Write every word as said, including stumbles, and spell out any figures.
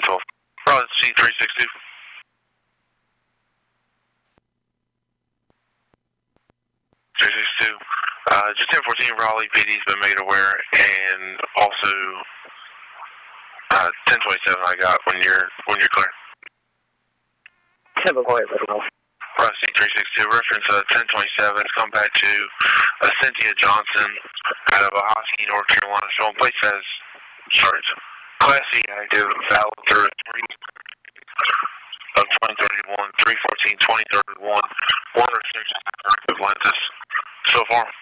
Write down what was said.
ten twelve. Raleigh C three six two. three six two. Uh, just ten fourteen Raleigh P D's been made aware, and also uh, ten twenty-seven I got when you're when you're clear. ten point seven. Raleigh C three six two, reference uh, ten twenty-seven, come back to uh, Cynthia Johnson out of Ahoskie, North Carolina. Showing place as starts Class C active, valid through three of twenty thirty-one, three fourteen twenty thirty-one, one restriction active lenses. So far.